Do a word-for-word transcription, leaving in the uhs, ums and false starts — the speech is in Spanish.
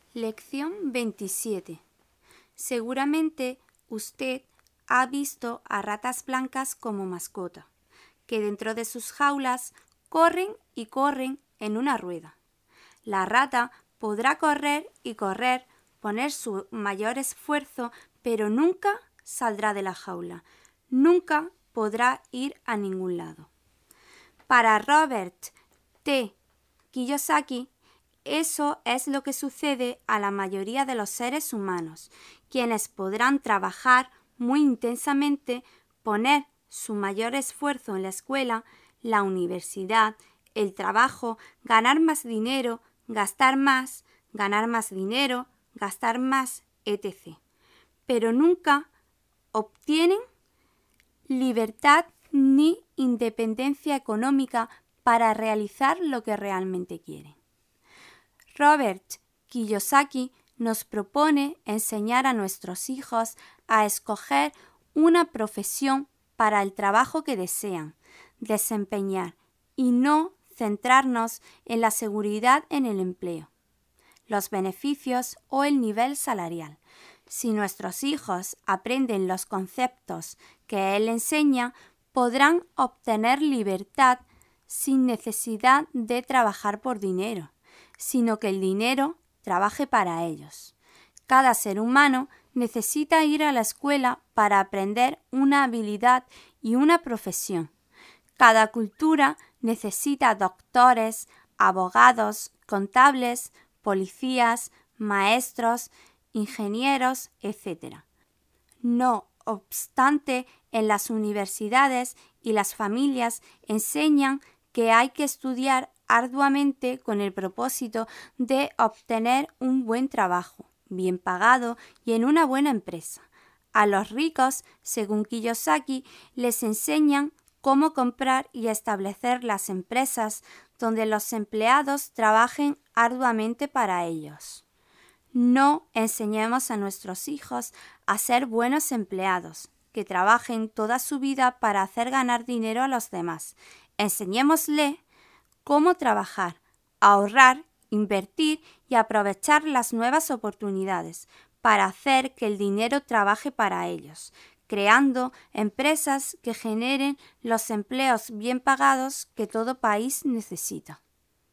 Lección veintisiete. Seguramente usted ha visto a ratas blancas como mascota, que dentro de sus jaulas corren y corren en una rueda. La rata podrá correr y correr, poner su mayor esfuerzo, pero nunca saldrá de la jaula, nunca podrá ir a ningún lado. Para Robert T. Kiyosaki, eso es lo que sucede a la mayoría de los seres humanos, quienes podrán trabajar muy intensamente, poner su mayor esfuerzo en la escuela, la universidad, el trabajo, ganar más dinero, gastar más, ganar más dinero, gastar más, etcétera. Pero nunca obtienen libertad ni independencia económica para realizar lo que realmente quieren. Robert Kiyosaki nos propone enseñar a nuestros hijos a escoger una profesión para el trabajo que desean desempeñar y no centrarnos en la seguridad en el empleo, los beneficios o el nivel salarial. Si nuestros hijos aprenden los conceptos que él enseña, podrán obtener libertad sin necesidad de trabajar por dinero, sino que el dinero trabaje para ellos. Cada ser humano necesita ir a la escuela para aprender una habilidad y una profesión. Cada cultura necesita doctores, abogados, contables, policías, maestros, ingenieros, etcétera. No obstante, en las universidades y las familias enseñan que hay que estudiar arduamente con el propósito de obtener un buen trabajo, bien pagado y en una buena empresa. A los ricos, según Kiyosaki, les enseñan cómo comprar y establecer las empresas donde los empleados trabajen arduamente para ellos. No enseñemos a nuestros hijos a ser buenos empleados, que trabajen toda su vida para hacer ganar dinero a los demás. Enseñémosle cómo trabajar, ahorrar, invertir y aprovechar las nuevas oportunidades para hacer que el dinero trabaje para ellos, creando empresas que generen los empleos bien pagados que todo país necesita.